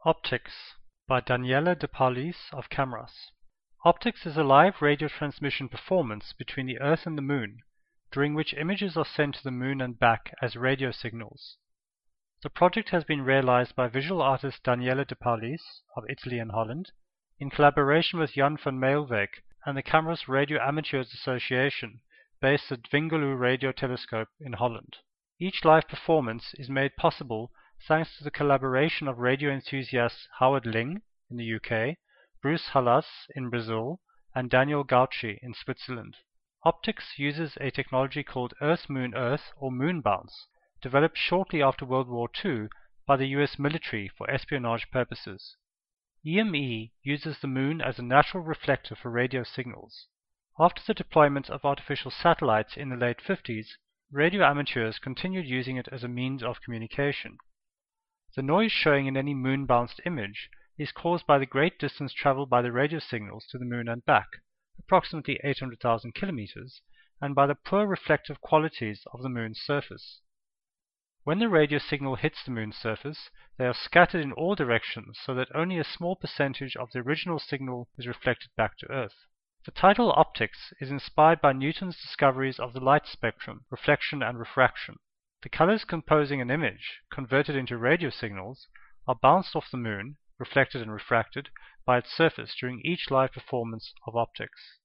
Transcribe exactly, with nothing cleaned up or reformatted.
Optics by Daniele De Paolis of Camras. Optics is a live radio transmission performance between the Earth and the Moon, during which images are sent to the Moon and back as radio signals. The project has been realized by visual artist Daniele De Paolis of Italy and Holland, in collaboration with Jan van Meelwijk and the Camras Radio Amateurs Association, based at Dwingeloo Radio Telescope in Holland. Each live performance is made possible thanks to the collaboration of radio enthusiasts Howard Ling in the U K, Bruce Halas in Brazil, and Daniel Gauci in Switzerland. Optics uses a technology called Earth-Moon-Earth or moon bounce, developed shortly after World War Two by the U S military for espionage purposes. E M E uses the moon as a natural reflector for radio signals. After the deployment of artificial satellites in the late fifties, radio amateurs continued using it as a means of communication. The noise showing in any moon-bounced image is caused by the great distance traveled by the radio signals to the Moon and back, approximately eight hundred thousand kilometers, and by the poor reflective qualities of the Moon's surface. When the radio signal hits the Moon's surface, they are scattered in all directions so that only a small percentage of the original signal is reflected back to Earth. The title optics is inspired by Newton's discoveries of the light spectrum, reflection and refraction. The colors composing an image, converted into radio signals, are bounced off the Moon, reflected and refracted, by its surface during each live performance of optics.